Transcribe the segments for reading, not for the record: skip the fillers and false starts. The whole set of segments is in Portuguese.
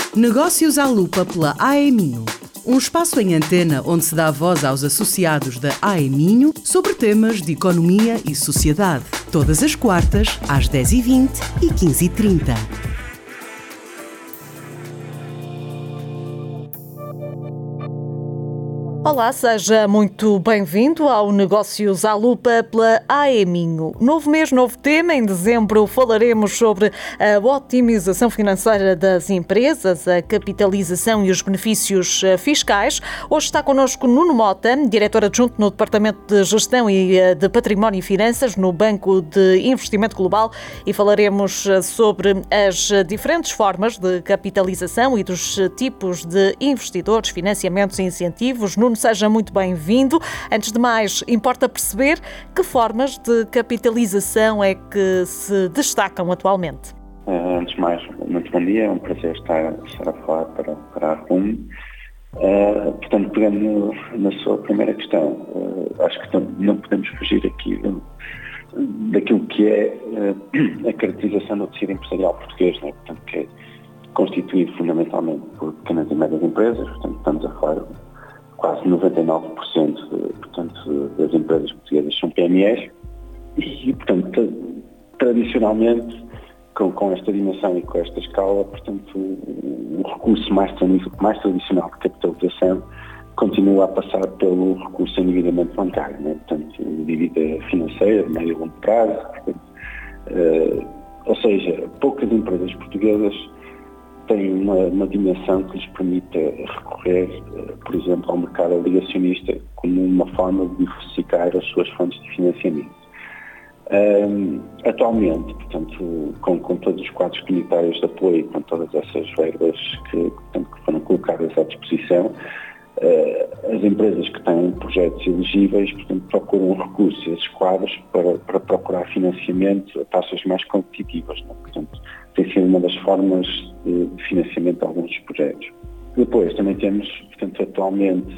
Negócios à Lupa pela AE Minho. Um espaço em antena onde se dá voz aos associados da AE Minho sobre temas de economia e sociedade. Todas as quartas, às 10h20 e 15h30. Olá, seja muito bem-vindo ao Negócios à Lupa pela AE Minho. Novo mês, novo tema. Em dezembro falaremos sobre a otimização financeira das empresas, a capitalização e os benefícios fiscais. Hoje está connosco Nuno Mota, diretor adjunto no Departamento de Gestão e de Património e Finanças no Banco de Investimento Global, e falaremos sobre as diferentes formas de capitalização e dos tipos de investidores, financiamentos e incentivos. Nuno, seja muito bem-vindo. Antes de mais, importa perceber que formas de capitalização é que se destacam atualmente. Antes de mais, muito bom dia. É um prazer estar a falar para a RUM. Portanto, pegando na sua primeira questão, acho que não podemos fugir aqui daquilo que é a caracterização do tecido empresarial português, né? Portanto, que é constituído fundamentalmente por pequenas e médias empresas. Portanto, estamos a falar quase 99% das empresas portuguesas são PMEs e, portanto, tradicionalmente, com esta dimensão e com esta escala, portanto, o recurso mais tradicional de capitalização continua a passar pelo recurso em endividamento bancário, né? Portanto, dívida financeira de médio e longo prazo, portanto, ou seja, poucas empresas portuguesas têm uma dimensão que lhes permita recorrer, por exemplo, ao mercado obrigacionista como uma forma de diversificar as suas fontes de financiamento. Atualmente, portanto, com todos os quadros comunitários de apoio, com todas essas verbas que foram colocadas à disposição, as empresas que têm projetos elegíveis, portanto, procuram recursos a esses quadros para procurar financiamento a taxas mais competitivas, né? Portanto, tem sido uma das formas de financiamento de alguns dos projetos. Depois também temos, portanto, atualmente,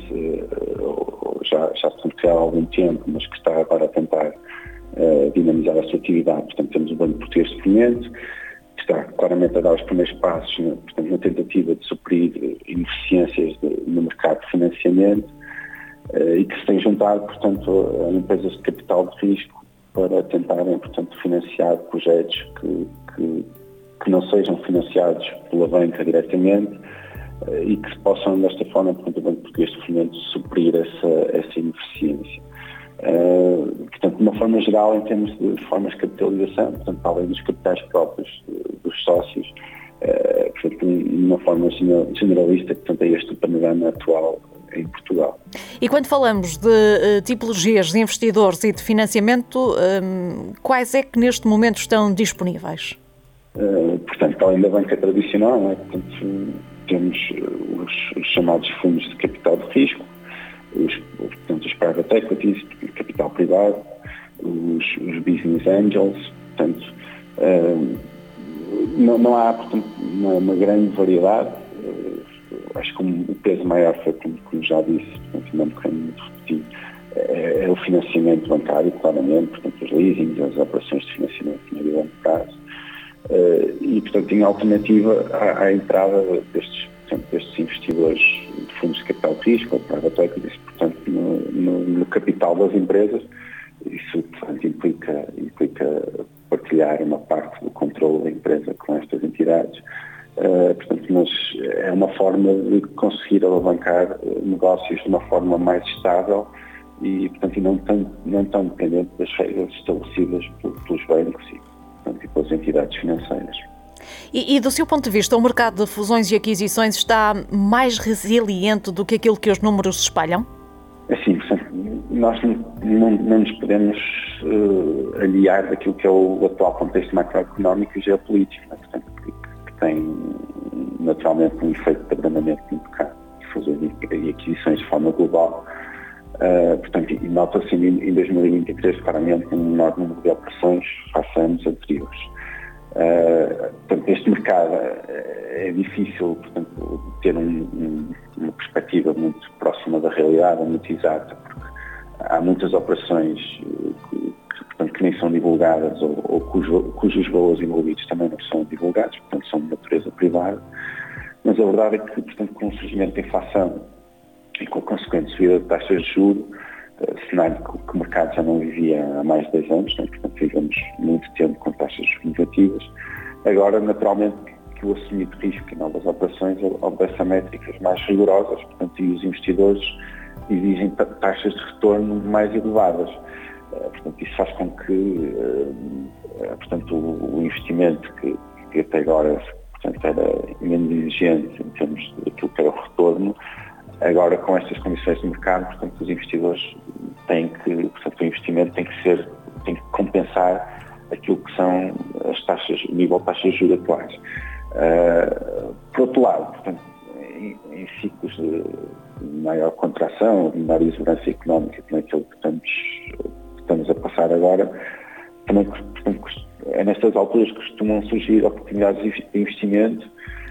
já estamos criado há algum tempo, mas que está agora a tentar dinamizar a sua atividade. Portanto, temos o Banco Português de Fomento, que está claramente a dar os primeiros passos, né? Portanto, na tentativa de suprir ineficiências no mercado de financiamento, e que se tem juntado, portanto, a empresas de capital de risco para tentarem, portanto, financiar projetos que não sejam financiados pela banca diretamente, e que possam, desta forma, portanto, o Banco Português de Fomento suprir essa ineficiência. Portanto, de uma forma geral, em termos de formas de capitalização, portanto, além dos capitais próprios dos sócios, portanto, de uma forma generalista, portanto, é este o panorama atual em Portugal. E quando falamos de tipologias de investidores e de financiamento, quais é que neste momento estão disponíveis? Portanto, além da banca tradicional, né, portanto, temos os chamados fundos de capital de risco, os private equities, capital privado, os business angels, portanto, não há, portanto, uma grande variedade. Acho que o peso maior foi, como já disse, portanto, não me quero muito repetir, é o financiamento bancário, claramente, portanto, os leasings, as operações de financiamento de médio e longo prazo, e, portanto, em alternativa à entrada destes investidores de fundos de capital de risco, ou private equities, portanto, no capital das empresas. Isso, portanto, implica partilhar uma parte do controle da empresa com estas entidades. Portanto, mas é uma forma de conseguir alavancar negócios de uma forma mais estável e, portanto, não tão dependente das regras estabelecidas pelos bancos e pelas entidades financeiras. E do seu ponto de vista, o mercado de fusões e aquisições está mais resiliente do que aquilo que os números espalham? Sim, portanto, nós não nos podemos aliar daquilo que é o atual contexto macroeconómico e geopolítico, né? Portanto, que tem naturalmente um efeito de abrandamento muito grande de fusões e aquisições de forma global. Portanto, e nota-se em 2023 claramente um menor número de operações face a anos anteriores. Portanto, este mercado é difícil, portanto, ter uma perspectiva muito próxima da realidade, muito exata, porque há muitas operações que nem são divulgadas ou cujos valores envolvidos também não são divulgados, portanto são de natureza privada, mas a verdade é que, portanto, com o surgimento da inflação e com a consequente subida de taxas de juros, cenário que o mercado já não vivia há mais de 10 anos, portanto vivemos muito tempo com taxas negativas, agora naturalmente que o assumido risco em novas operações obedece a métricas mais rigorosas, portanto, e os investidores exigem taxas de retorno mais elevadas. Portanto, isso faz com que portanto, o investimento que até agora, portanto, era menos exigente em termos daquilo que era o retorno, agora com estas condições de mercado, portanto, os investidores têm que, portanto, o investimento tem que compensar aquilo que são as taxas, o nível de taxas de juros atuais. Por outro lado, portanto, em ciclos de maior contração, de maior exuberância económica, como é aquilo que estamos a passar agora, também, portanto, é nestas alturas que costumam surgir oportunidades de investimento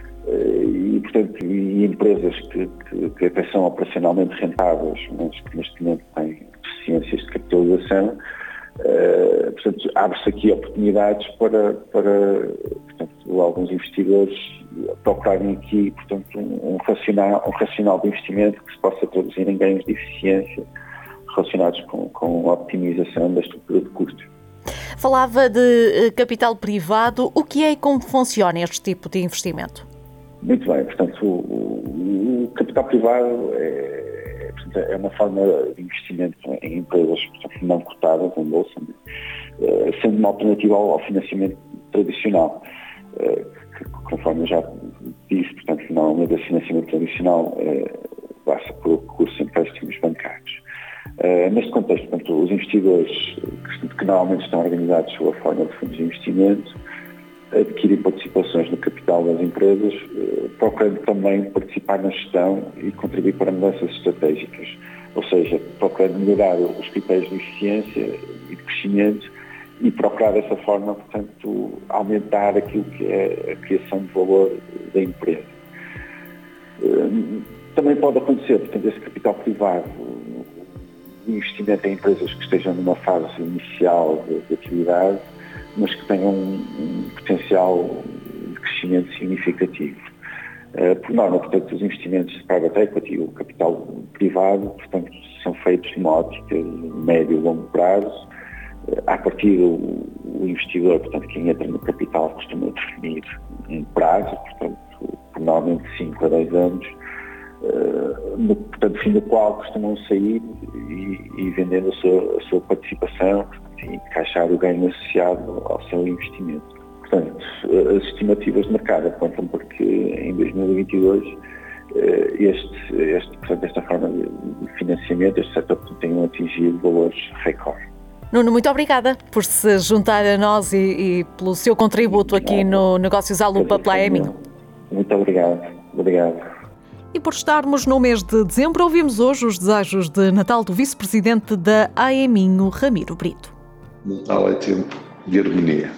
e, portanto, e empresas que até são operacionalmente rentáveis, mas que neste momento têm deficiências de capitalização. Portanto, abre-se aqui oportunidades para portanto, alguns investidores procurarem aqui, portanto, um racional de investimento que se possa traduzir em ganhos de eficiência relacionados com a optimização da estrutura de custos. Falava de capital privado. O que é e como funciona este tipo de investimento? Muito bem, portanto, o capital privado é uma forma de investimento em empresas, portanto, não cotadas em bolsa, sendo uma alternativa ao financiamento tradicional, que, conforme eu já disse, portanto, normalmente o financiamento tradicional passa por recursos a empréstimos bancários. Neste contexto, portanto, os investidores que normalmente estão organizados sob a forma de fundos de investimento adquirem participações no capital das empresas, procurando também participar na gestão e contribuir para mudanças estratégicas, ou seja, procurando melhorar os critérios de eficiência e de crescimento e procurar dessa forma, portanto, aumentar aquilo que é a criação de valor da empresa. Também pode acontecer, portanto, esse capital privado, o investimento em empresas que estejam numa fase inicial de atividade, mas que tenham um potencial de crescimento significativo. Por norma, portanto, os investimentos de private equity, o capital privado, portanto, são feitos numa ótica de médio e longo prazo. A partir do investidor, portanto, quem entra no capital costuma definir um prazo, portanto, por normalmente 5 a 10 anos, portanto, fim do qual costumam sair e vendendo a sua participação, e encaixar o ganho associado ao seu investimento. Portanto, as estimativas de mercado apontam para que em 2022 esta forma de financiamento, este setor, tenham atingido valores recorde. Nuno, muito obrigada por se juntar a nós e pelo seu contributo aqui no Negócios à Lupa pela AEMinho. Muito obrigado. Obrigado. E por estarmos no mês de dezembro, ouvimos hoje os desejos de Natal do vice-presidente da AEMinho, Ramiro Brito. Natal é tempo de harmonia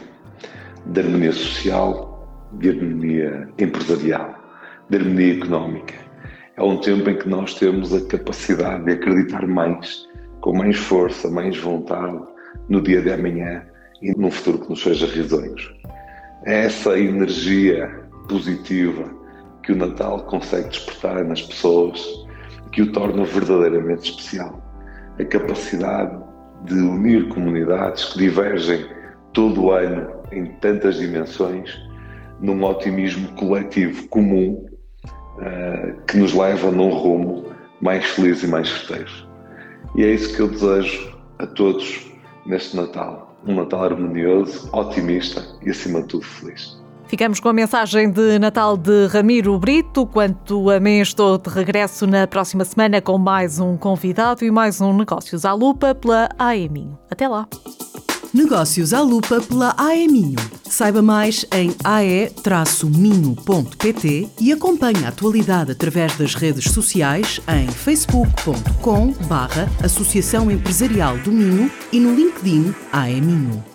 social, de harmonia empresarial, de harmonia económica. É um tempo em que nós temos a capacidade de acreditar mais, com mais força, mais vontade, no dia de amanhã e num futuro que nos seja risonhos. É essa energia positiva que o Natal consegue despertar nas pessoas, que o torna verdadeiramente especial. A capacidade de unir comunidades que divergem todo o ano em tantas dimensões, num otimismo coletivo comum que nos leva num rumo mais feliz e mais festeiro. E é isso que eu desejo a todos neste Natal. Um Natal harmonioso, otimista e, acima de tudo, feliz. Ficamos com a mensagem de Natal de Ramiro Brito. Quanto a mim, estou de regresso na próxima semana com mais um convidado e mais um Negócios à Lupa pela AEMinho. Até lá! Negócios à Lupa pela AEMinho. Saiba mais em ae-minho.pt e acompanhe a atualidade através das redes sociais em facebook.com/Associação Empresarial do Minho e no LinkedIn AEMinho.